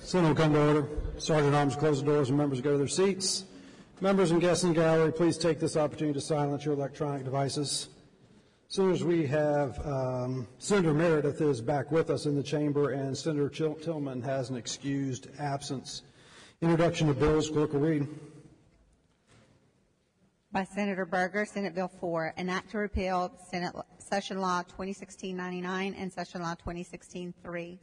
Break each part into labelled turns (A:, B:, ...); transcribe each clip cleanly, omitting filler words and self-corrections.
A: Senate will come to order. Sergeant Arms, close the doors and members go to their seats. Members and guests in gallery, please take this opportunity to silence your electronic devices. Senators, we have Senator Meredith is back with us in the chamber, and Senator Tillman has an excused absence. Introduction of bills, clerk will read.
B: By Senator Berger, Senate Bill 4, an act to repeal Senate Session Law 2016-99 and Session Law 2016-3.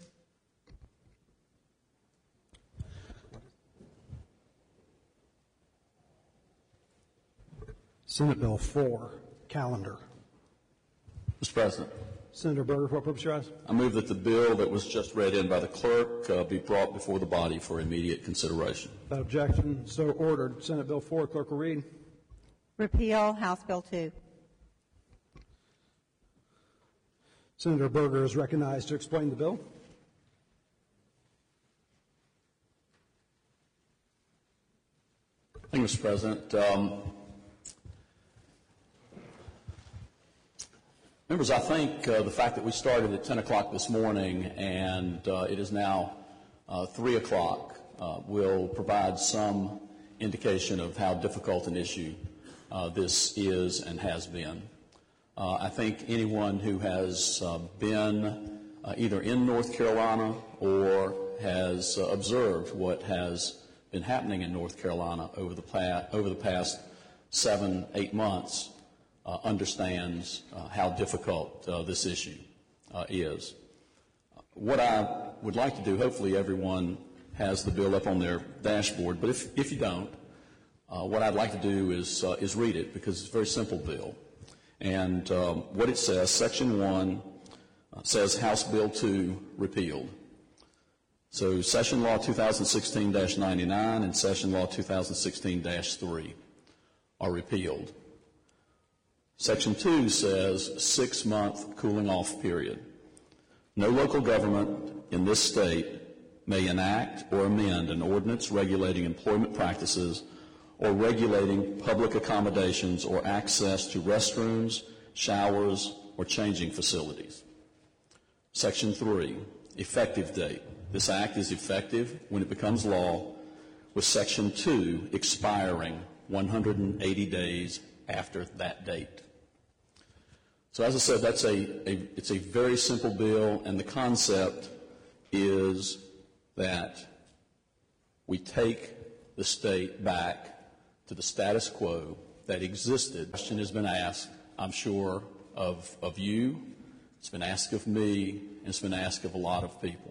A: Senate Bill 4, calendar.
C: Mr. President.
A: Senator Berger, for what purpose you ask?
C: I move that the bill that was just read in by the clerk be brought before the body for immediate consideration.
A: Without objection, so ordered. Senate Bill 4, clerk will read.
B: Repeal House Bill 2.
A: Senator Berger is recognized to explain the bill.
C: Thank you, Mr. President. Members, I think the fact that we started at 10 o'clock this morning and it is now 3 o'clock will provide some indication of how difficult an issue this is and has been. I think anyone who has been either in North Carolina or has observed what has been happening in North Carolina over the past 7-8 months understands how difficult this issue is. What I would like to do, hopefully everyone has the bill up on their dashboard, but if you don't, what I'd like to do is read it, because it's a very simple bill. And what it says, Section 1 says House Bill 2 repealed. So Session Law 2016-99 and Session Law 2016-3 are repealed. Section 2 says 6-month cooling off period. No local government in this state may enact or amend an ordinance regulating employment practices or regulating public accommodations or access to restrooms, showers, or changing facilities. Section 3, effective date. This act is effective when it becomes law, with Section 2 expiring 180 days after that date. So as I said, it's a very simple bill, and the concept is that we take the state back to the status quo that existed. The question has been asked, I'm sure, of you, it's been asked of me, and it's been asked of a lot of people.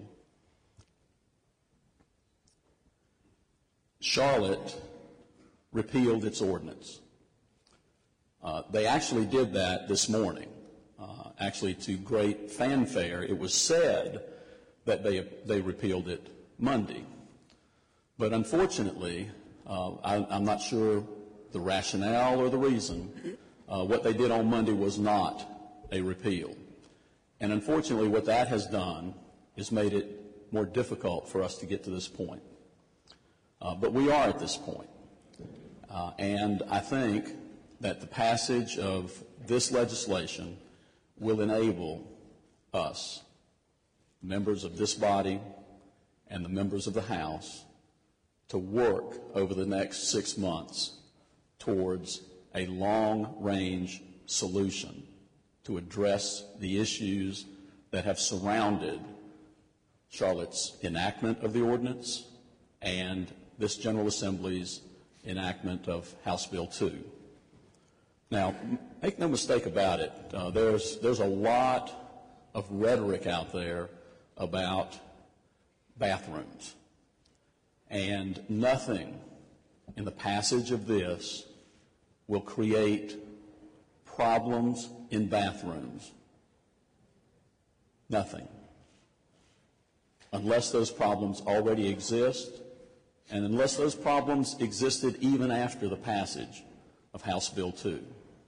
C: Charlotte repealed its ordinance. They actually did that this morning, actually to great fanfare. It was said that they repealed it Monday. But unfortunately, I'm not sure the rationale or the reason. What they did on Monday was not a repeal. And unfortunately, what that has done is made it more difficult for us to get to this point. But we are at this point. And I think that the passage of this legislation will enable us, members of this body and the members of the House, to work over the next 6 months towards a long-range solution to address the issues that have surrounded Charlotte's enactment of the ordinance and this General Assembly's enactment of House Bill 2. Now, make no mistake about it, there's a lot of rhetoric out there about bathrooms. And nothing in the passage of this will create problems in bathrooms. Nothing. Unless those problems already exist, and unless those problems existed even after the passage of House Bill 2.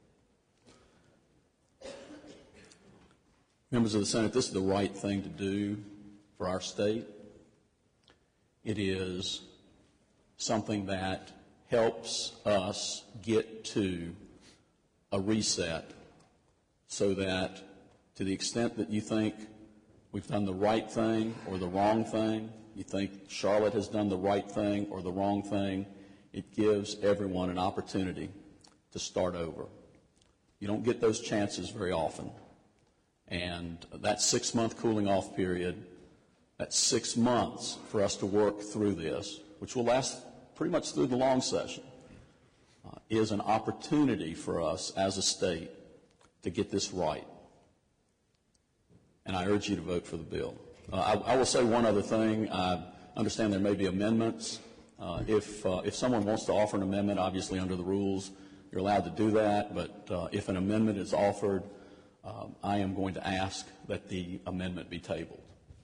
C: Members of the Senate, this is the right thing to do for our state. It is something that helps us get to a reset so that to the extent that you think we've done the right thing or the wrong thing, you think Charlotte has done the right thing or the wrong thing, it gives everyone an opportunity to start over. You don't get those chances very often. And that 6-month cooling off period, that's 6 months for us to work through this, which will last pretty much through the long session, is an opportunity for us as a state to get this right. And I urge you to vote for the bill. I will say one other thing. I understand there may be amendments. If someone wants to offer an amendment, obviously under the rules, you're allowed to do that. But if an amendment is offered, I am going to ask that the amendment be tabled.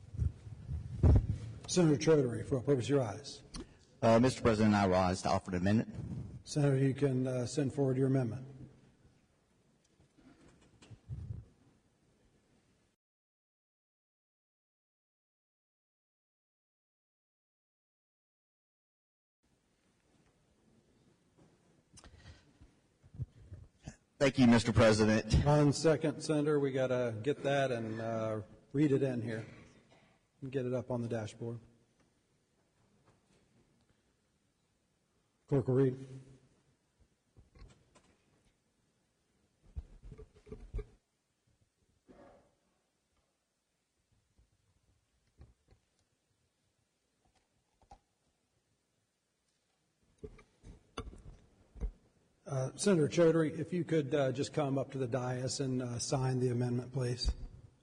A: Senator Choudhury, for what purpose you rise?
D: Mr. President, I rise to offer an amendment.
A: Senator, you can send forward your amendment.
D: Thank you, Mr. President.
A: 1 second, Senator. We got to get that and read it in here and get it up on the dashboard. Clerk will read. Senator Choudhury, if you could just come up to the dais and sign the amendment, please.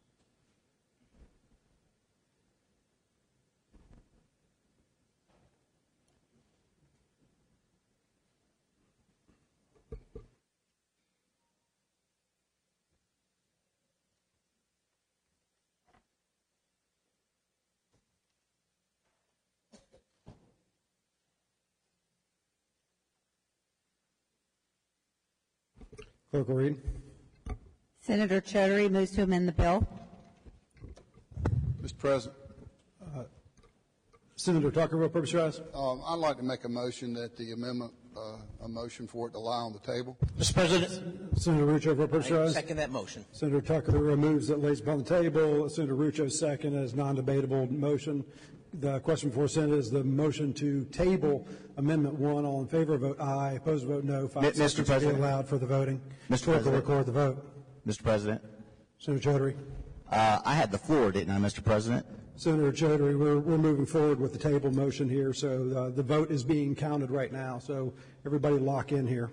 A: Clerk will read.
B: Senator Choudhury moves to amend the bill.
E: Mr. President,
A: Senator Tucker, what purpose you rise?
E: I'd like to make a motion that the amendment, a motion for it to lie on the table.
F: Mr. President,
A: Senator Rucho, what purpose you
F: I
A: rise?
F: second that motion.
A: Senator Tucker moves that lays upon the table. Senator Rucho second as non-debatable motion. The question before Senate is the motion to table Amendment 1. All in favor, vote aye. Opposed, vote no. 5 seconds
D: Mr. President.
A: be allowed for the voting.
D: Mr.
A: Clerk will
D: President.
A: record the vote.
D: Mr. President,
A: Senator Choudhury.
D: I had the floor, didn't I, Mr. President?
A: Senator Choudhury, we're moving forward with the table motion here, so the vote is being counted right now. So everybody lock in here.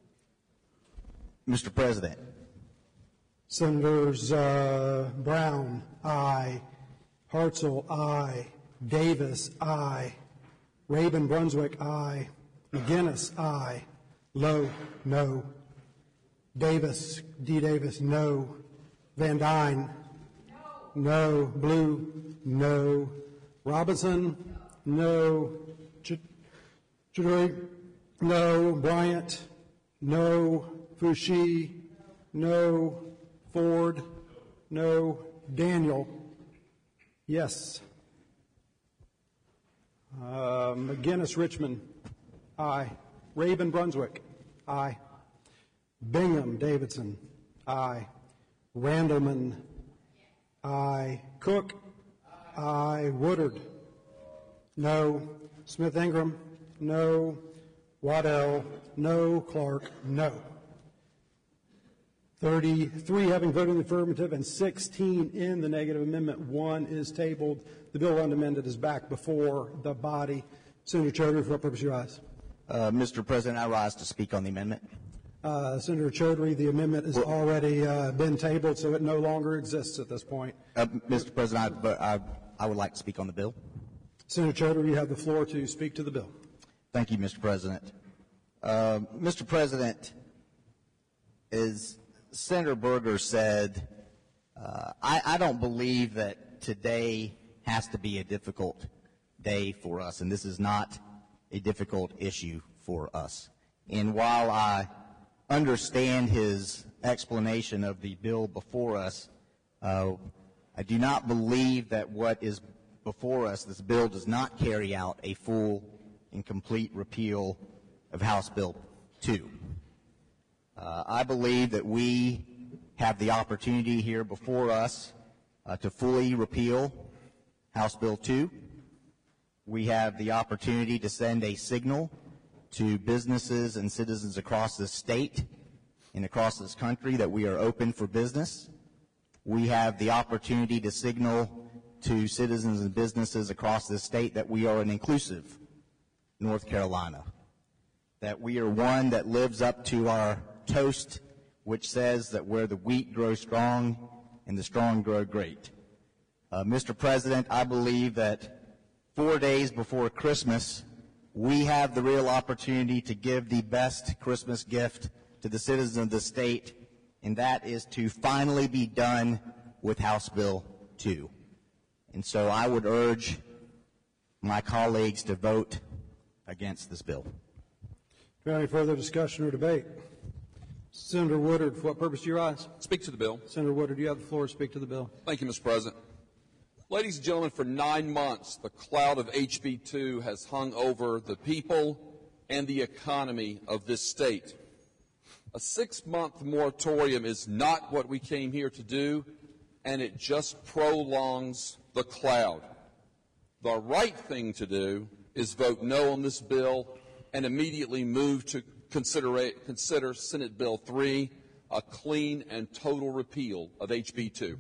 D: Mr. President,
A: Senators Brown, aye. Hartzell, aye. Davis, aye. Rabin Brunswick, aye. McGinnis, aye. Lowe, no. Davis, D. Davis, no. Van Dyne, no. Blue, no. Robinson, no. Choudhury, no. Bryant, no. Fouché, no. Ford, no. Daniel, yes. McGinnis Richmond, aye. Rabin Brunswick, aye. Bingham Davidson, aye. Randleman, aye. Cook, aye. Woodard, no. Smith Ingram, no. Waddell, no. Clark, no. 33 having voted in the affirmative and 16 in the negative. Amendment 1 is tabled. The bill unamended is back before the body. Senator Choudhury, for what purpose you rise?
D: Mr. President, I rise to speak on the amendment.
A: Senator Choudhury, the amendment has already been tabled, so it no longer exists at this point.
D: Mr. President, I would like to speak on the bill.
A: Senator Choudhury, you have the floor to speak to the bill.
D: Thank you, Mr. President. Mr. President, as Senator Berger said, I don't believe that today has to be a difficult day for us, and this is not a difficult issue for us. And while I understand his explanation of the bill before us, I do not believe that what is before us, this bill does not carry out a full and complete repeal of House Bill 2. I believe that we have the opportunity here before us to fully repeal House Bill 2. We have the opportunity to send a signal to businesses and citizens across this state and across this country that we are open for business. We have the opportunity to signal to citizens and businesses across this state that we are an inclusive North Carolina, that we are one that lives up to our toast, which says that where the wheat grows strong and the strong grow great. Mr. President, I believe that 4 days before Christmas, we have the real opportunity to give the best Christmas gift to the citizens of the state, and that is to finally be done with House Bill 2. And so I would urge my colleagues to vote against this bill.
A: Do we have any further discussion or debate? Senator Woodard, for what purpose do you rise?
F: Speak to the bill.
A: Senator Woodard, you have the floor to speak to the bill.
F: Thank you, Mr. President. Ladies and gentlemen, for 9 months, the cloud of HB 2 has hung over the people and the economy of this state. A 6-month moratorium is not what we came here to do, and it just prolongs the cloud. The right thing to do is vote no on this bill and immediately move to consider Senate Bill 3, a clean and total repeal of HB 2.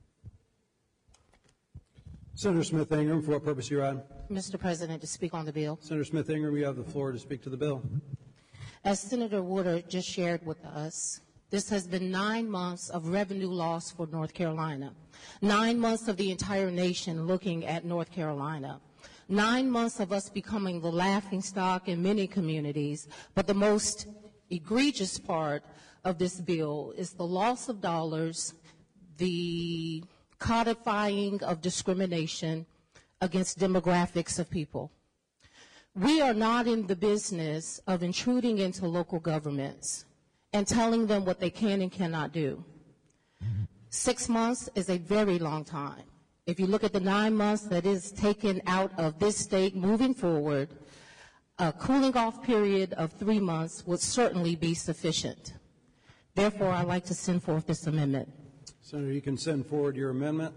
A: Senator Smith Ingram, for what purpose do you rise?
G: Mr. President, to speak on the bill.
A: Senator Smith Ingram, you have the floor to speak to the bill.
G: As Senator Woodard just shared with us, this has been 9 months of revenue loss for North Carolina. 9 months of the entire nation looking at North Carolina. 9 months of us becoming the laughingstock in many communities, but the most egregious part of this bill is the loss of dollars, the codifying of discrimination against demographics of people. We are not in the business of intruding into local governments and telling them what they can and cannot do. 6 months is a very long time. If you look at the 9 months that is taken out of this state moving forward, a cooling off period of 3 months would certainly be sufficient. Therefore, I'd like to send forth this amendment.
A: Senator, you can send forward your amendment.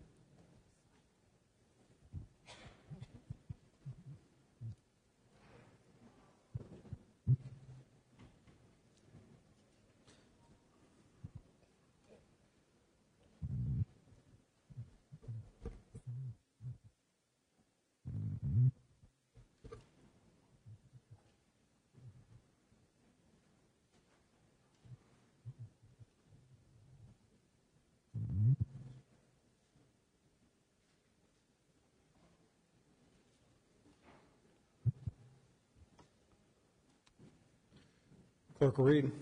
A: Clerk will read.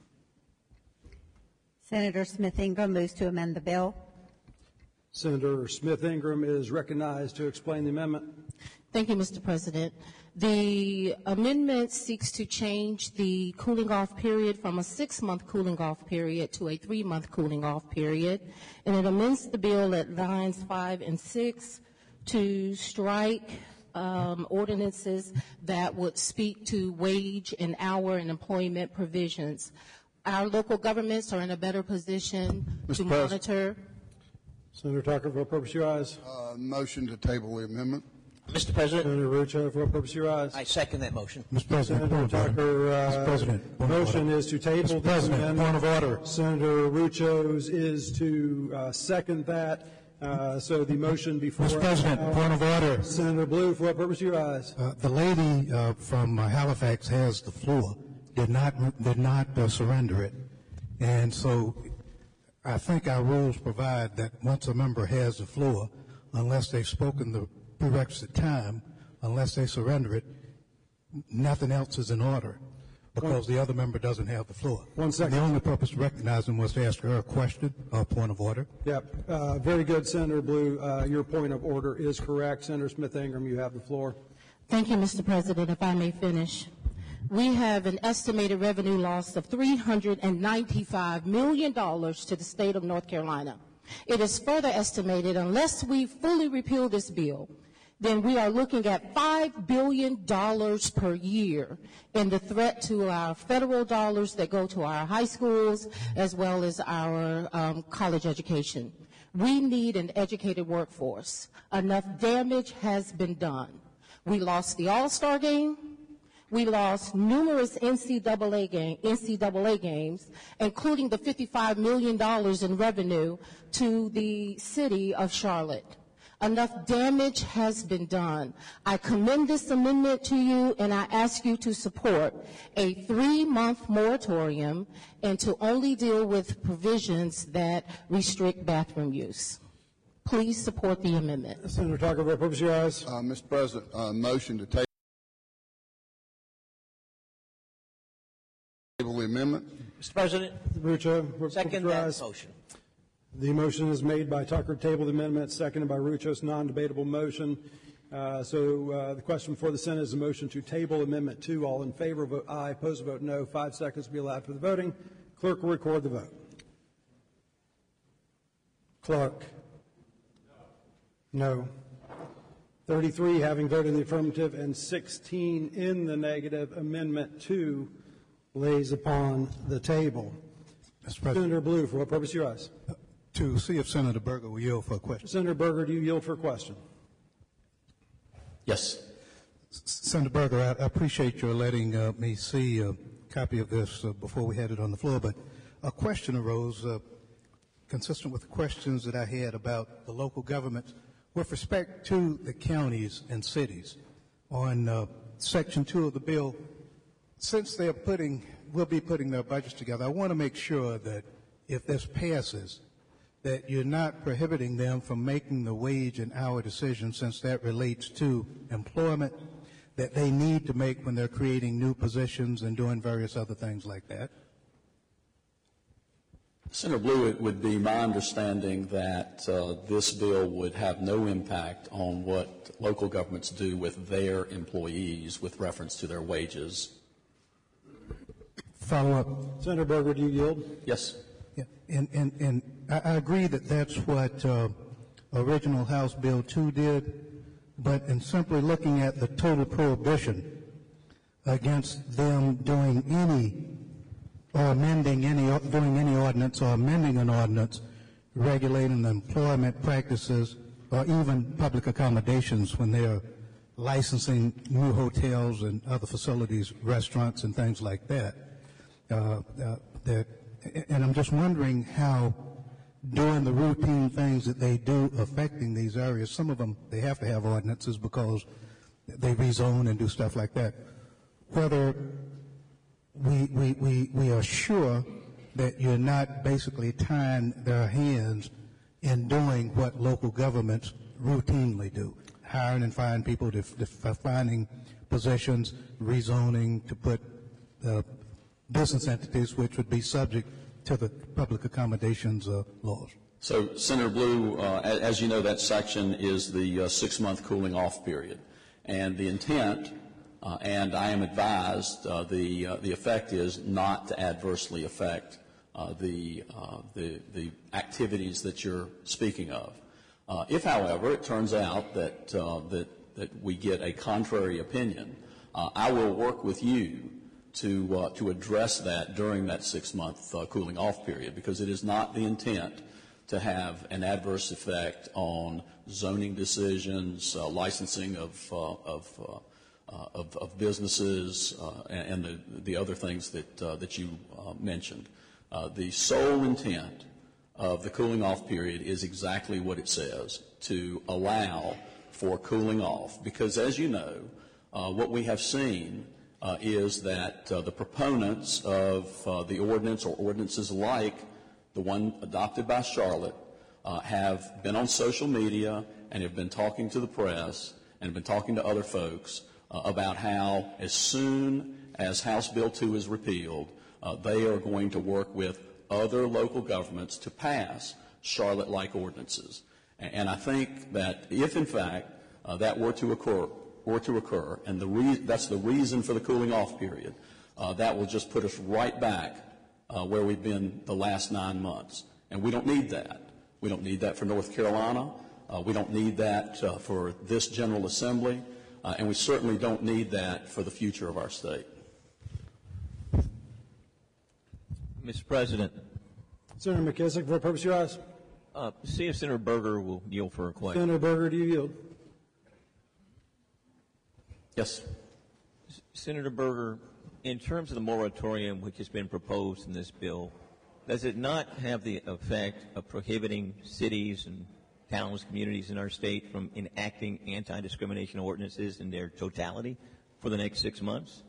B: Senator Smith Ingram moves to amend the bill.
A: Senator Smith Ingram is recognized to explain the amendment.
G: Thank you, Mr. President. The amendment seeks to change the cooling off period from a 6-month cooling off period to a 3-month cooling off period, and it amends the bill at lines 5 and 6 to strike ordinances that would speak to wage and hour and employment provisions. Our local governments are in a better position to monitor.
A: Senator Tucker, for what purpose do you rise?
E: Motion to table the amendment.
H: Mr. President,
A: Senator Rucho, for what purpose do you rise?
H: I second that motion.
A: Mr. President, Senator Tucker, motion is to table this amendment. Point of order. Senator Rucho's is to second that. So the motion before
I: Mr. President, point of order.
A: Senator Blue, for what purpose do you rise?
I: The lady from Halifax has the floor. Did not surrender it, and so I think our rules provide that once a member has the floor, unless they've spoken the prerequisite time, unless they surrender it, nothing else is in order because the other member doesn't have the floor.
A: 1 second.
I: The only purpose of recognizing was to ask her a question or point of order.
A: Yep. Very good, Senator Blue. Your point of order is correct. Senator Smith Ingram, you have the floor.
G: Thank you, Mr. President. If I may finish. We have an estimated revenue loss of $395 million to the state of North Carolina. It is further estimated, unless we fully repeal this bill, then we are looking at $5 billion per year in the threat to our federal dollars that go to our high schools as well as our college education. We need an educated workforce. Enough damage has been done. We lost the All-Star game. We lost numerous NCAA games, including the $55 million in revenue to the city of Charlotte. Enough damage has been done. I commend this amendment to you, and I ask you to support a 3-month moratorium and to only deal with provisions that restrict bathroom use. Please support the amendment.
A: Senator Tucker, for purpose of your eyes.
E: Mr. President, motion to table the amendment.
H: Mr. President,
A: Rucho, for purpose of
H: second
A: your
H: that
A: eyes.
H: motion.
A: The motion is made by Tucker, table the amendment, seconded by Ruchos, non-debatable motion. The question before the Senate is a motion to table Amendment 2. All in favor, vote aye. Opposed, vote no. 5 seconds will be allowed for the voting. Clerk will record the vote. Clerk. No. 33 having voted in the affirmative and 16 in the negative. Amendment 2 lays upon the table.
I: Mr. President,
A: Senator Blue, for what purpose you ask?
I: to see if Senator Berger will yield for a question.
A: Senator Berger, do you yield for a question?
C: Yes.
I: Senator Berger, I appreciate your letting me see a copy of this before we had it on the floor, but a question arose consistent with the questions that I had about the local governments with respect to the counties and cities. On Section 2 of the bill, since we'll be putting their budgets together, I want to make sure that if this passes, that you're not prohibiting them from making the wage and hour decisions, since that relates to employment, that they need to make when they're creating new positions and doing various other things like that.
C: Senator Blue, it would be my understanding that this bill would have no impact on what local governments do with their employees with reference to their wages.
I: Follow up.
A: Senator Berger, do you yield?
C: Yes.
I: Yeah, and I agree that that's what original House Bill 2 did, but in simply looking at the total prohibition against them doing any or amending any, doing any ordinance or amending an ordinance regulating employment practices or even public accommodations when they're licensing new hotels and other facilities, restaurants and things like that. And I'm just wondering how doing the routine things that they do affecting these areas, some of them they have to have ordinances because they rezone and do stuff like that, whether we are sure that you're not basically tying their hands in doing what local governments routinely do, hiring and firing people, finding positions, rezoning to put business entities which would be subject to the public accommodations laws.
C: So, Senator Blue, as you know, that section is the 6-month cooling off period. And the intent, and I am advised, the effect is not to adversely affect the activities that you're speaking of. If, however, it turns out that we get a contrary opinion, I will work with you to address that during that 6-month cooling off period, because it is not the intent to have an adverse effect on zoning decisions, licensing of businesses, and the other things that you mentioned. The sole intent of the cooling off period is exactly what it says, to allow for cooling off, because as you know, what we have seen is that the proponents of the ordinance or ordinances like the one adopted by Charlotte have been on social media and have been talking to the press and have been talking to other folks about how as soon as House Bill 2 is repealed, they are going to work with other local governments to pass Charlotte-like ordinances. And I think that if, in fact, that were to occur, and that's the reason for the cooling off period, that will just put us right back where we've been the last 9 months. And we don't need that. We don't need that for North Carolina. We don't need that for this General Assembly. And we certainly don't need that for the future of our state.
H: Mr. President.
A: Senator McKissick, for the purpose of your eyes.
H: See if Senator Berger will yield for a question.
A: Senator Berger, do you yield?
C: Yes.
H: Senator Berger, in terms of the moratorium which has been proposed in this bill, does it not have the effect of prohibiting cities and towns, communities in our state from enacting anti-discrimination ordinances in their totality for the next 6 months?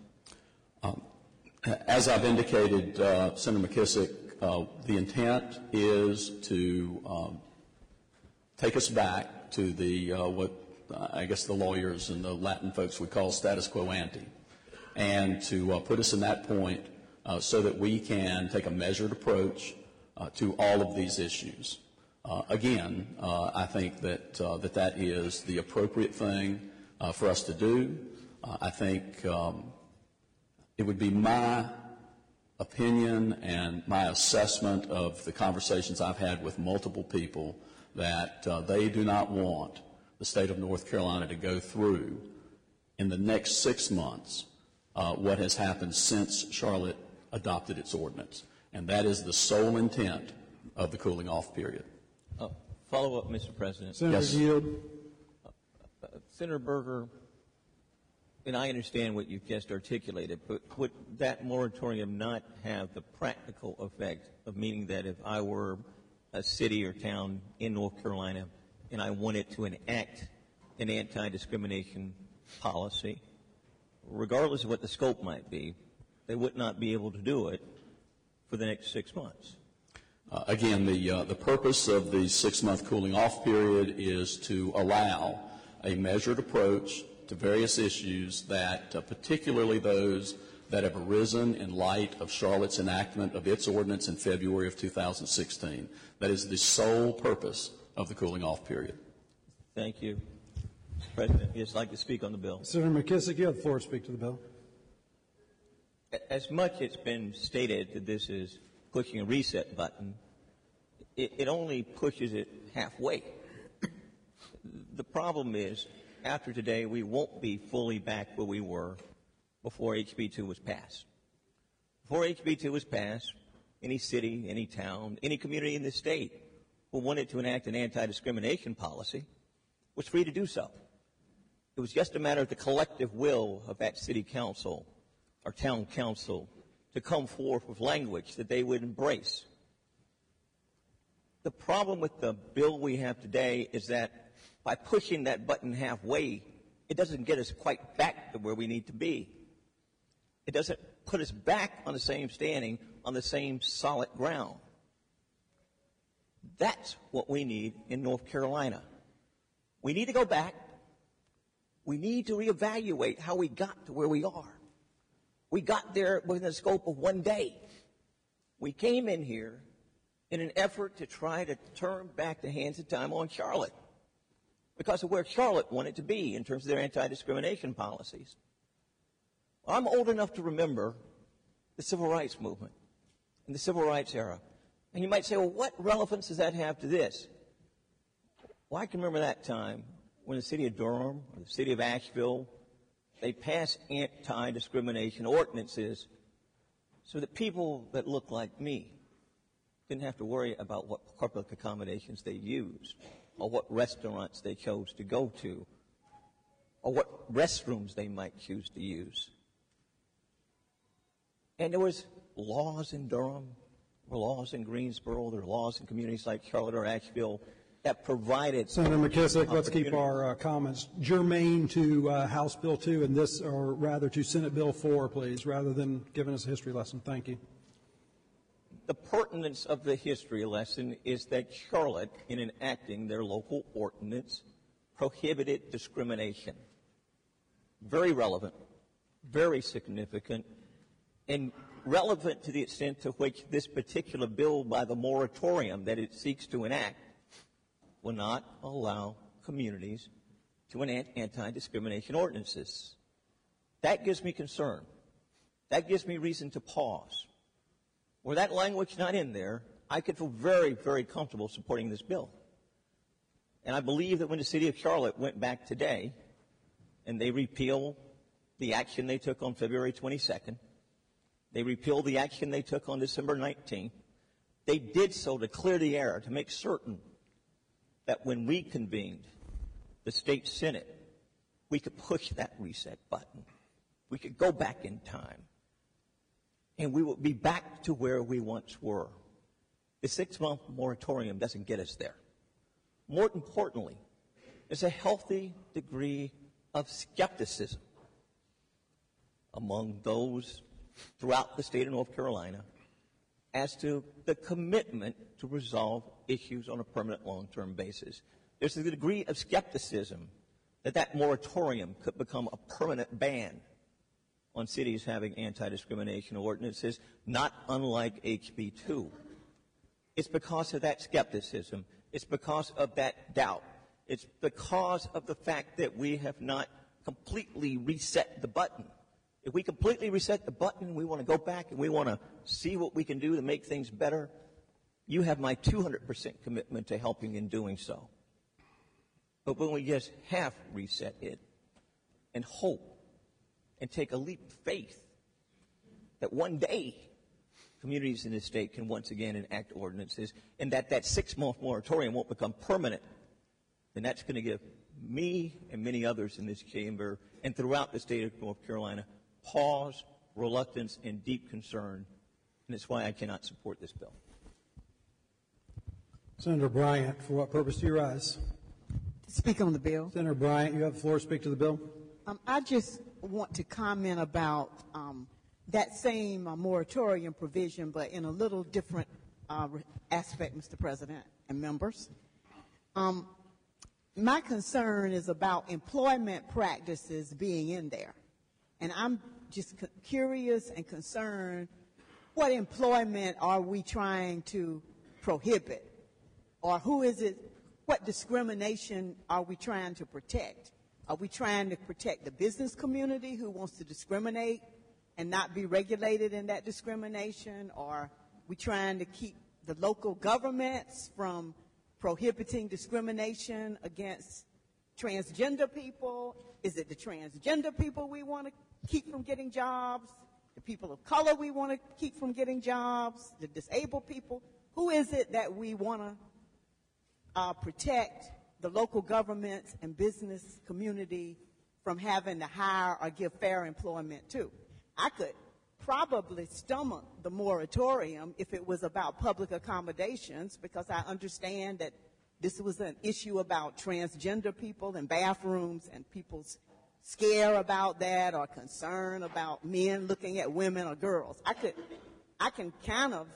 C: As I've indicated, Senator McKissick, the intent is to take us back to the what I guess the lawyers and the Latin folks would call status quo ante, and to put us in that point so that we can take a measured approach to all of these issues. Again, I think that that is the appropriate thing for us to do. I think it would be my opinion and my assessment of the conversations I've had with multiple people that they do not want the state of North Carolina to go through in the next 6 months what has happened since Charlotte adopted its ordinance. And that is the sole intent of the cooling off period.
H: Follow up, Mr. President.
A: Senator
C: Yes.
A: Yield.
H: Senator Berger, and I understand what you've just articulated, but would that moratorium not have the practical effect of meaning that if I were a city or town in North Carolina and I wanted to enact an anti-discrimination policy, regardless of what the scope might be, they would not be able to do it for the next 6 months?
C: Again, the purpose of the 6-month cooling off period is to allow a measured approach to various issues that, particularly those that have arisen in light of Charlotte's enactment of its ordinance in February of 2016. That is the sole purpose of the cooling off period.
H: Thank you. Mr. President, I'd just like to speak on the bill.
A: Senator McKissick, you have the floor to speak to the bill.
H: As much it's been stated that this is pushing a reset button, it only pushes it halfway. The problem is, after today, we won't be fully back where we were before HB 2 was passed. Before HB 2 was passed, any city, any town, any community in the state who wanted to enact an anti-discrimination policy was free to do so. It was just a matter of the collective will of that city council or town council to come forth with language that they would embrace. The problem with the bill we have today is that by pushing that button halfway, it doesn't get us quite back to where we need to be. It doesn't put us back on the same standing, on the same solid ground. That's what we need in North Carolina. We need to go back. We need to reevaluate how we got to where we are. We got there within the scope of one day. We came in here in an effort to try to turn back the hands of time on Charlotte because of where Charlotte wanted to be in terms of their anti-discrimination policies. Well, I'm old enough to remember the Civil Rights Movement and the Civil Rights era. And you might say, well, what relevance does that have to this? Well, I can remember that time when the city of Durham or the city of Asheville, they passed anti-discrimination ordinances so that people that looked like me didn't have to worry about what public accommodations they used or what restaurants they chose to go to or what restrooms they might choose to use. And there was laws in Durham, there were laws in Greensboro, there were laws in communities like Charlotte or Asheville that provided...
A: Senator McKissick, let's keep our comments germane to House Bill 2 and this, or rather to Senate Bill 4, please, rather than giving us a history lesson. Thank you.
H: The pertinence of the history lesson is that Charlotte, in enacting their local ordinance, prohibited discrimination. Very relevant, very significant, and relevant to the extent to which this particular bill by the moratorium that it seeks to enact will not allow communities to enact anti-discrimination ordinances. That gives me concern. That gives me reason to pause. Were that language not in there, I could feel very, very comfortable supporting this bill. And I believe that when the city of Charlotte went back today and they repealed the action they took on February 22nd, they repealed the action they took on December 19th, they did so to clear the air, to make certain that when we convened the state Senate, we could push that reset button. We could go back in time, and we would be back to where we once were. The 6-month moratorium doesn't get us there. More importantly, there's a healthy degree of skepticism among those throughout the state of North Carolina as to the commitment to resolve issues on a permanent long-term basis. There's a degree of skepticism that moratorium could become a permanent ban on cities having anti-discrimination ordinances, not unlike HB 2. It's because of that skepticism. It's because of that doubt. It's because of the fact that we have not completely reset the button. If we completely reset the button, we want to go back and we want to see what we can do to make things better, you have my 200% commitment to helping in doing so. But when we just half reset it and hope and take a leap of faith that one day communities in this state can once again enact ordinances and that 6-month moratorium won't become permanent, then that's going to give me and many others in this chamber and throughout the state of North Carolina pause, reluctance, and deep concern. And it's why I cannot support this bill.
A: Senator Bryant, for what purpose do you rise?
J: Speak on the bill.
A: Senator Bryant, you have the floor. Speak to the bill.
J: I just want to comment about that same moratorium provision, but in a little different aspect, Mr. President and members. My concern is about employment practices being in there. And I'm just curious and concerned, what employment are we trying to prohibit? Or who is it, what discrimination are we trying to protect? Are we trying to protect the business community who wants to discriminate and not be regulated in that discrimination? Or are we trying to keep the local governments from prohibiting discrimination against transgender people? Is it the transgender people we want to keep from getting jobs? The people of color we want to keep from getting jobs? The disabled people? Who is it that we want to protect the local governments and business community from having to hire or give fair employment to? I could probably stomach the moratorium if it was about public accommodations, because I understand that this was an issue about transgender people and bathrooms and people's scare about that or concern about men looking at women or girls. I can kind of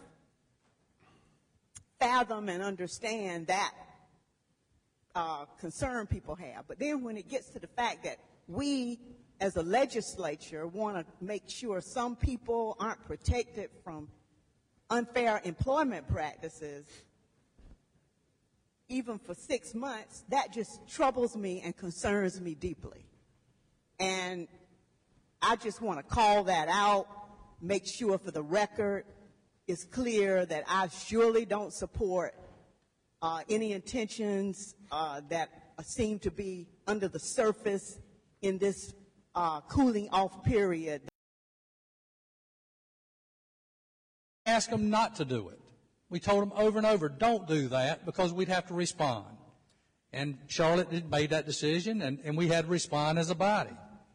J: fathom and understand that concern people have. But then when it gets to the fact that we as a legislature want to make sure some people aren't protected from unfair employment practices, even for 6 months, that just troubles me and concerns me deeply. And I just want to call that out, make sure for the record it's clear that I surely don't support any intentions that seem to be under the surface in this cooling off period.
K: Ask them not to do it. We told them over and over, don't do that, because we'd have to respond. And Charlotte had made that decision, and we had to respond as a body.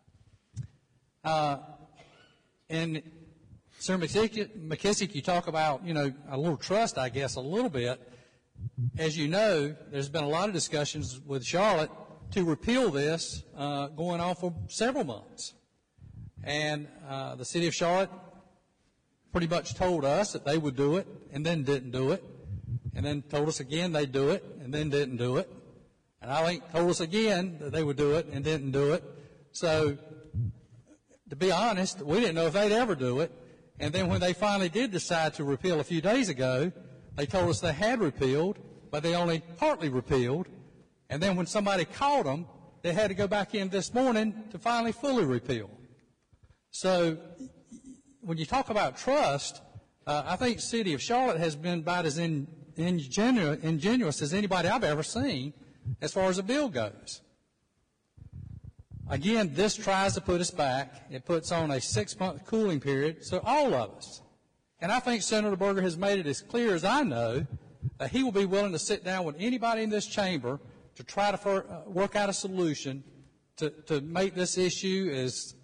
K: And Senator McKissick, you talk about, a little trust, I guess, a little bit. As you know, there's been a lot of discussions with Charlotte to repeal this going on for several months. And the city of Charlotte pretty much told us that they would do it and then didn't do it, and then told us again they'd do it and then didn't do it. And I think told us again that they would do it and didn't do it. So, to be honest, we didn't know if they'd ever do it. And then when they finally did decide to repeal a few days ago, they told us they had repealed, but they only partly repealed. And then when somebody called them, they had to go back in this morning to finally fully repeal. So when you talk about trust, I think the city of Charlotte has been about as ingenuous as anybody I've ever seen as far as a bill goes. Again, this tries to put us back. It puts on a 6-month cooling period, so all of us. And I think Senator Berger has made it as clear as I know that he will be willing to sit down with anybody in this chamber to try to work out a solution to make this issue as,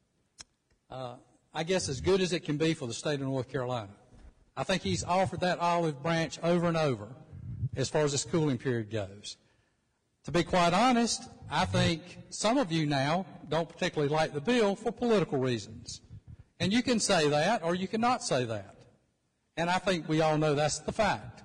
K: I guess, as good as it can be for the state of North Carolina. I think he's offered that olive branch over and over as far as this cooling period goes. To be quite honest, I think some of you now don't particularly like the bill for political reasons. And you can say that or you cannot say that. And I think we all know that's the fact.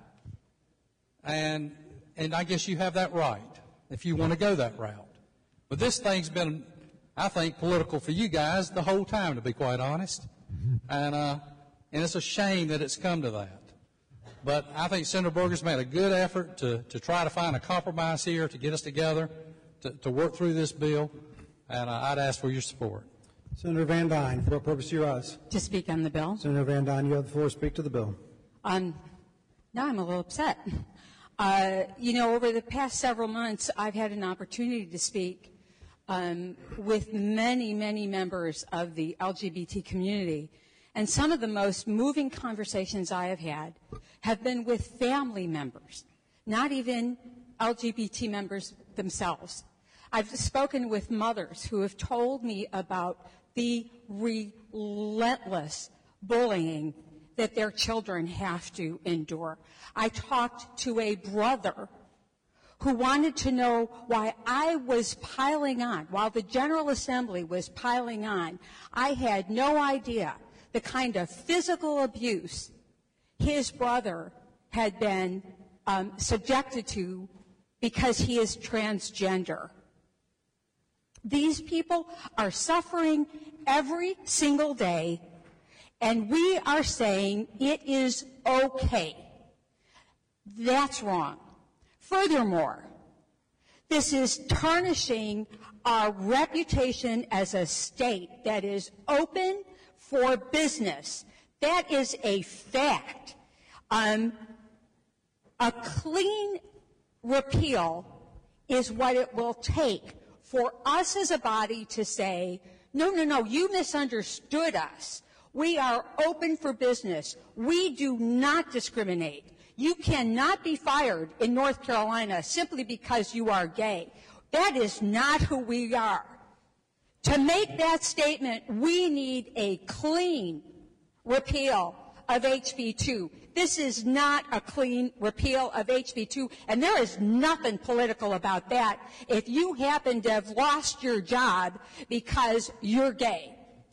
K: And I guess you have that right if you want to go that route. But this thing's been, I think, political for you guys the whole time, to be quite honest. And it's a shame that it's come to that. But I think Senator Burger's made a good effort to try to find a compromise here, to get us together, to work through this bill, and I'd ask for your support.
A: Senator Van Dyne, for what purpose do you rise?
L: To speak on the bill.
A: Senator Van Dyne, you have the floor. Speak to the bill.
L: Now I'm a little upset. Over the past several months, I've had an opportunity to speak with many, many members of the LGBT community. And some of the most moving conversations I have been with family members, not even LGBT members themselves. I've spoken with mothers who have told me about the relentless bullying that their children have to endure. I talked to a brother who wanted to know why I was piling on, while the General Assembly was piling on. I had no idea the kind of physical abuse his brother had been subjected to because he is transgender. These people are suffering every single day, and we are saying it is okay. That's wrong. Furthermore, this is tarnishing our reputation as a state that is open for business. That is a fact. A clean repeal is what it will take for us as a body to say, no, you misunderstood us. We are open for business. We do not discriminate. You cannot be fired in North Carolina simply because you are gay. That is not who we are. To make that statement, we need a clean repeal of HB 2. This is not a clean repeal of HB 2, and there is nothing political about that if you happen to have lost your job because you're gay.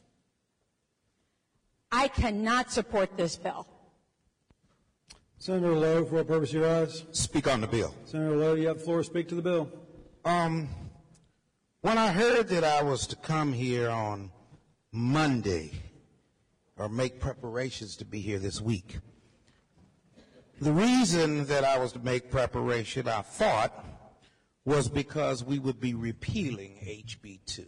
L: I cannot support this bill.
A: Senator Lowe, for what purpose you rise?
M: Speak on the bill.
A: Senator Lowe, you have the floor. Speak to the bill.
M: When I heard that I was to come here on Monday, or make preparations to be here this week, the reason that I was to make preparation, I thought, was because we would be repealing HB 2.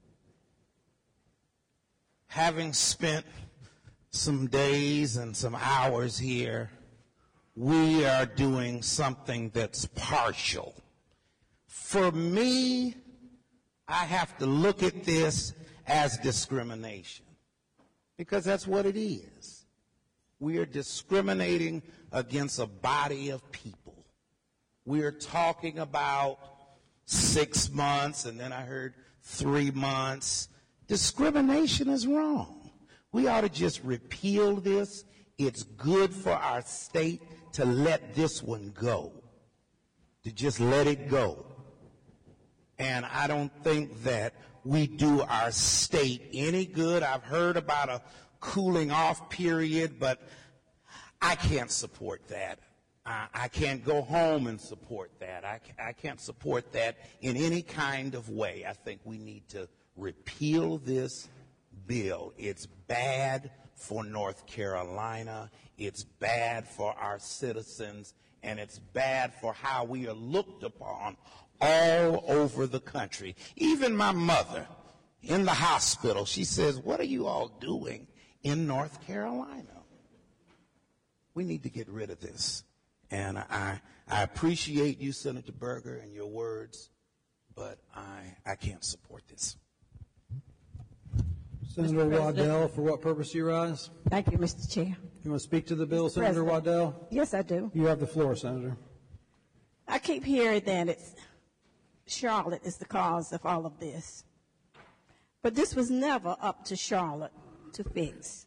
M: Having spent some days and some hours here, we are doing something that's partial. For me, I have to look at this as discrimination, because that's what it is. We are discriminating against a body of people. We are talking about 6 months, and then I heard 3 months. Discrimination is wrong. We ought to just repeal this. It's good for our state to let this one go, to just let it go. And I don't think that we do our state any good. I've heard about a cooling off period, but I can't support that. I can't go home and support that. I can't support that in any kind of way. I think we need to repeal this bill. It's bad for North Carolina. It's bad for our citizens, and it's bad for how we are looked upon all over the country. Even my mother in the hospital, she says, "What are you all doing in North Carolina?" We need to get rid of this. And I appreciate you, Senator Burger, and your words, but I can't support this.
A: Senator Waddell, for what purpose do you rise?
N: Thank you, Mr. Chair.
A: You want to speak to the bill, Senator
N: President.
A: Waddell?
N: Yes, I do.
A: You have the floor, Senator.
N: I keep hearing that Charlotte is the cause of all of this. But this was never up to Charlotte to fix.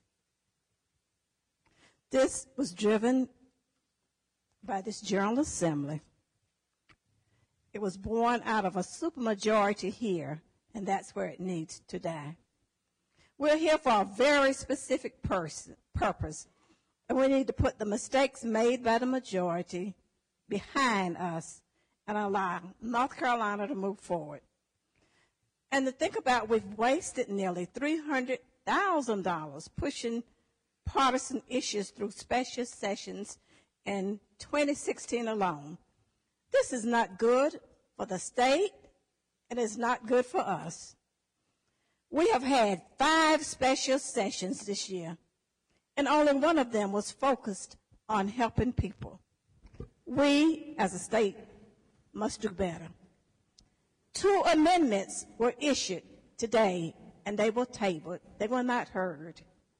N: This was driven by this General Assembly. It was born out of a supermajority here, and that's where it needs to die. We're here for a very specific purpose, and we need to put the mistakes made by the majority behind us and allow North Carolina to move forward. And to think about, we've wasted nearly $300,000 pushing partisan issues through special sessions in 2016 alone. This is not good for the state, and it's not good for us. We have had 5 special sessions this year, and only one of them was focused on helping people. We, as a state, must do better. 2 amendments were issued today, and they were tabled. They were not heard.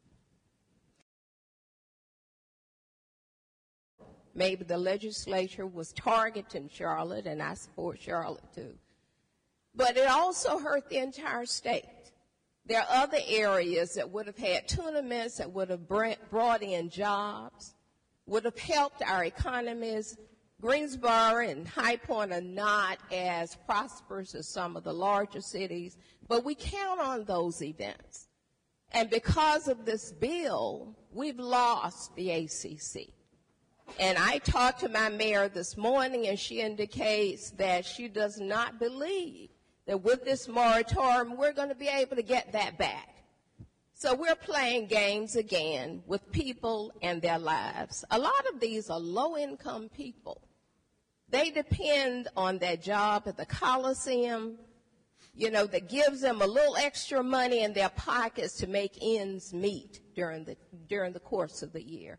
O: Maybe the legislature was targeting Charlotte, and I support Charlotte too. But it also hurt the entire state. There are other areas that would have had tournaments that would have brought in jobs, would have helped our economies. Greensboro and High Point are not as prosperous as some of the larger cities, but we count on those events. And because of this bill, we've lost the ACC. And I talked to my mayor this morning, and she indicates that she does not believe that with this moratorium, we're going to be able to get that back. So we're playing games again with people and their lives. A lot of these are low-income people. They depend on their job at the Coliseum, that gives them a little extra money in their pockets to make ends meet during the course of the year.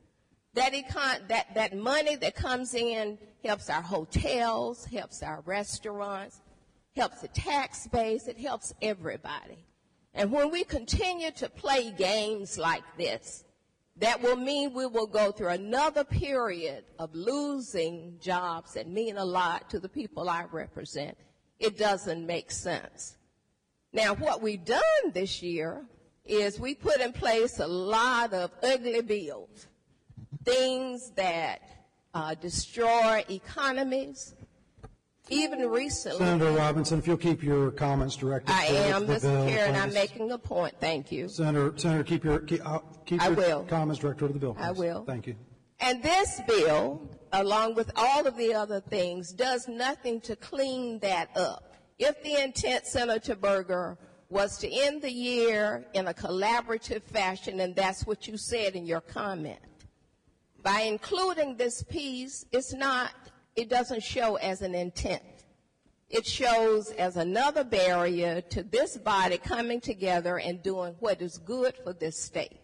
O: That money that comes in helps our hotels, helps our restaurants, helps the tax base, it helps everybody. And when we continue to play games like this, that will mean we will go through another period of losing jobs that mean a lot to the people I represent. It doesn't make sense. Now, what we've done this year is we put in place a lot of ugly bills, things that destroy economies. Even recently,
A: Senator Robinson, if you'll keep your comments directed
O: I am,
A: the bill,
O: Mr. Chair, and I'm
A: please.
O: making a point. Thank you.
A: Senator, keep your comments directed to the bill, please.
O: I will.
A: Thank you.
O: And this bill, along with all of the other things, does nothing to clean that up. If the intent, Senator Berger, was to end the year in a collaborative fashion, and that's what you said in your comment, by including this piece, it doesn't show as an intent. It shows as another barrier to this body coming together and doing what is good for this state.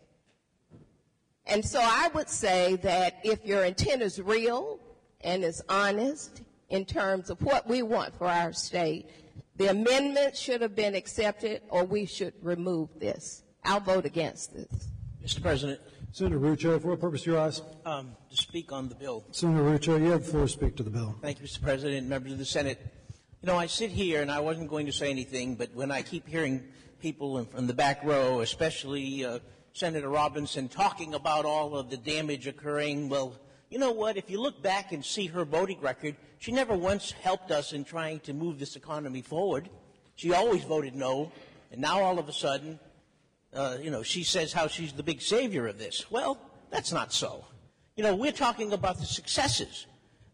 O: And so I would say that if your intent is real and is honest in terms of what we want for our state, the amendment should have been accepted, or we should remove this. I'll vote against this.
P: Mr. President.
A: Senator Rucho, for what purpose do you rise?
P: To speak on the bill.
A: Senator Rucho, you have the floor to speak to the bill.
P: Thank you, Mr. President, members of the Senate. I sit here, and I wasn't going to say anything, but when I keep hearing people from the back row, especially Senator Robinson, talking about all of the damage occurring, well, you know what? If you look back and see her voting record, she never once helped us in trying to move this economy forward. She always voted no, and now all of a sudden, she says how she's the big savior of this. Well, that's not so. We're talking about the successes.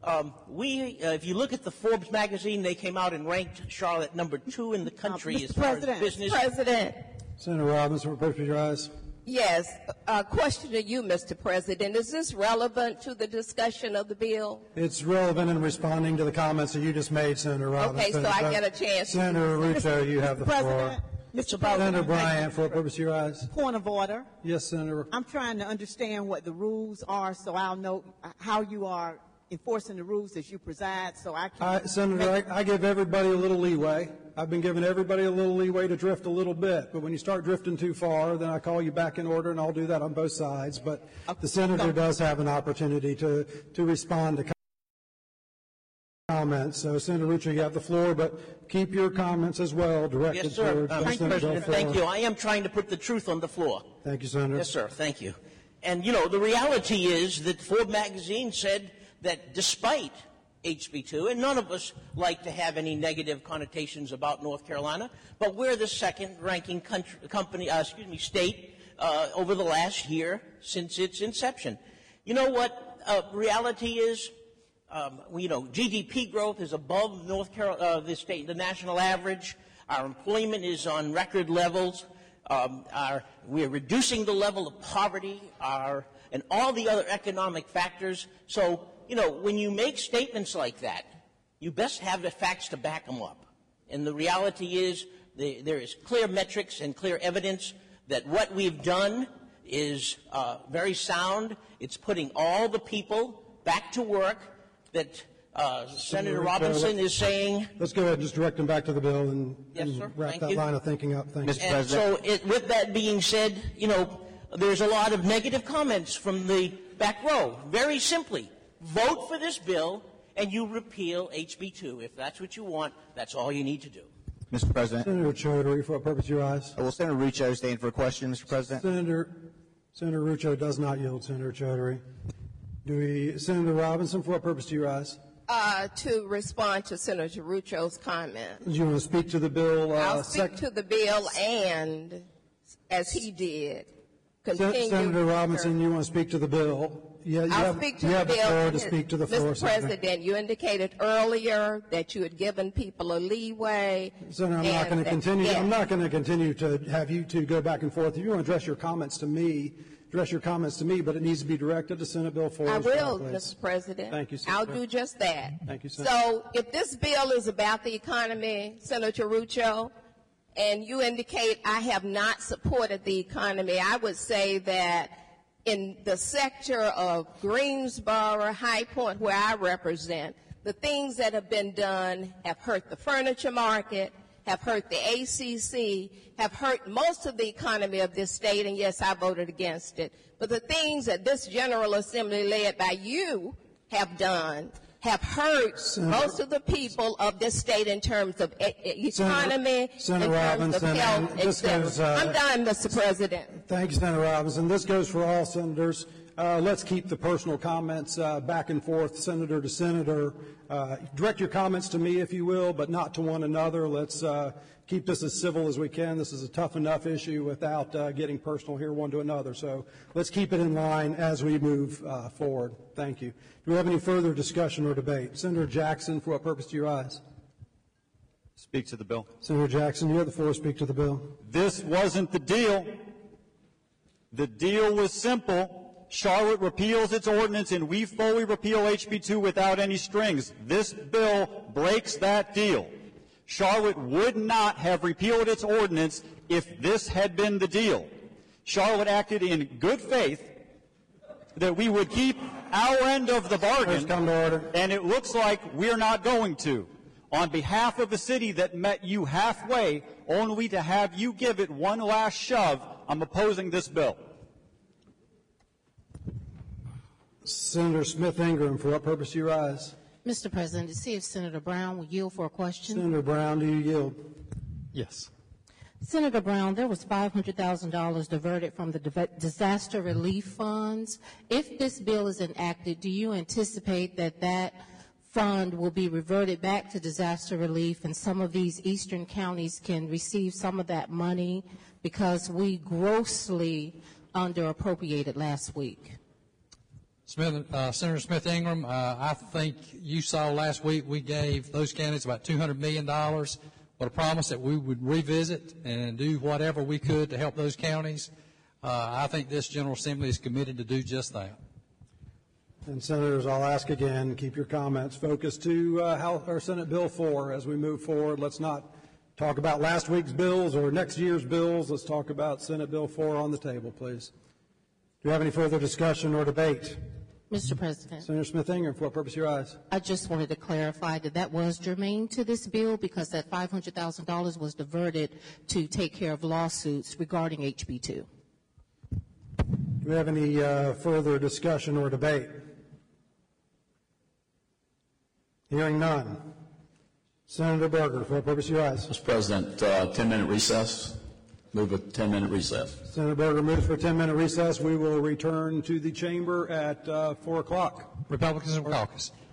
P: If you look at the Forbes magazine, they came out and ranked Charlotte number 2 in the country as far as business.
O: President.
A: Senator Robinson, for what purpose do you rise?
O: Yes. A question to you, Mr. President. Is this relevant to the discussion of the bill?
A: It's relevant in responding to the comments that you just made, Senator Robinson.
O: Okay, so I get a chance.
A: Senator Rucho, you have the floor.
J: It's about
A: Senator Bryant, for what purpose do you rise?
J: Point of order.
A: Yes, Senator.
J: I'm trying to understand what the rules are, so I'll know how you are enforcing the rules as you preside, so I can.
A: Senator, I give everybody a little leeway. I've been giving everybody a little leeway to drift a little bit, but when you start drifting too far, then I call you back in order, and I'll do that on both sides. But the senator does have an opportunity to respond to comments. So, Senator Rucho, you have the floor, but keep your comments as well directed
P: Yes, sir.
A: toward
P: Mr. President, thank you. I am trying to put the truth on the floor.
A: Thank you, Senator.
P: Yes, sir. Thank you. And, you know, the reality is that Forbes magazine said that despite HB2, and none of us like to have any negative connotations about North Carolina, but we're the second-ranking state over the last year since its inception. You know what reality is? GDP growth is above the national average. Our employment is on record levels. We're reducing the level of poverty, and all the other economic factors. So, you know, when you make statements like that, you best have the facts to back them up. And the reality is there is clear metrics and clear evidence that what we've done is very sound. It's putting all the people back to work that Senator Robinson is saying.
A: Let's go ahead and just direct them back to the bill and,
P: yes, sir.
A: wrap
P: Thank
A: that
P: you.
A: line of thinking up. Thank you.
P: Mr. President. So with that being said, you know, there's a lot of negative comments from the back row. Very simply, vote for this bill and you repeal HB2. If that's what you want, that's all you need to do.
D: Mr. President.
A: Senator Chaudhary, for what purpose you rise?
D: Will Senator Rucho stand for a question, Mr. President?
A: Senator Rucho does not yield, Senator Chaudhary. Senator Robinson, for what purpose do you rise?
O: To respond to Senator Rucho's comment.
A: Do you want to speak to the bill?
O: I'll speak to the bill and, as he did, continue.
A: Senator Robinson, you want to speak to the bill? Yeah,
O: I'll speak to the bill.
A: To speak to the floor,
O: Mr. President, you indicated earlier that you had given people a leeway.
A: Senator, I'm not going to continue. Yes. I'm not going to continue to have you two go back and forth. If you want to address your comments to me, but it needs to be directed to Senate Bill 4.
O: I will, Mr. President.
A: Thank you, Senator.
O: I'll do just that.
A: Thank you, Senator.
O: So if this bill is about the economy, Senator Rucho, and you indicate I have not supported the economy, I would say that in the sector of Greensboro, High Point, where I represent, the things that have been done have hurt the furniture market, have hurt the ACC, have hurt most of the economy of this state, and yes, I voted against it. But the things that this General Assembly led by you have done have hurt most of the people of this state in terms of economy, in terms of health, etc. I'm done, Mr. President.
A: Thank you, Senator Robinson. This goes for all senators. Let's keep the personal comments back and forth, senator to senator. Direct your comments to me, if you will, but not to one another. Let's keep this as civil as we can. This is a tough enough issue without getting personal here one to another. So let's keep it in line as we move forward. Thank you. Do we have any further discussion or debate? Senator Jackson, for what purpose do you rise?
Q: Speak to the bill.
A: Senator Jackson, you have the floor. Speak to the bill.
Q: This wasn't the deal. The deal was simple. Charlotte repeals its ordinance, and we fully repeal HB2 without any strings. This bill breaks that deal. Charlotte would not have repealed its ordinance if this had been the deal. Charlotte acted in good faith that we would keep our end of the bargain, and it looks like we're not going to. On behalf of a city that met you halfway, only to have you give it one last shove, I'm opposing this bill.
A: Senator Smith Ingram, for what purpose do you rise?
G: Mr. President, to see if Senator Brown will yield for a question.
A: Senator Brown, do you yield?
Q: Yes.
G: Senator Brown, there was $500,000 diverted from the disaster relief funds. If this bill is enacted, do you anticipate that that fund will be reverted back to disaster relief and some of these eastern counties can receive some of that money because we grossly underappropriated last week?
K: Senator Smith Ingram, I think you saw last week we gave those counties about $200 million with a promise that we would revisit and do whatever we could to help those counties. I think this General Assembly is committed to do just that.
A: And Senators, I'll ask again, keep your comments focused to our Senate Bill 4 as we move forward. Let's not talk about last week's bills or next year's bills. Let's talk about Senate Bill 4 on the table, please. Do you have any further discussion or debate?
G: Mr. President.
A: Senator Smith-Ingram, for what purpose your ayes?
G: I just wanted to clarify that that was germane to this bill because that $500,000 was diverted to take care of lawsuits regarding HB2.
A: Do we have any further discussion or debate? Hearing none. Senator Berger, for what purpose your ayes?
C: Mr. President, 10-minute recess. Move a 10-minute recess.
A: Senator Berger moves for a 10-minute recess. We will return to the chamber at 4 o'clock.
K: Republicans in caucus.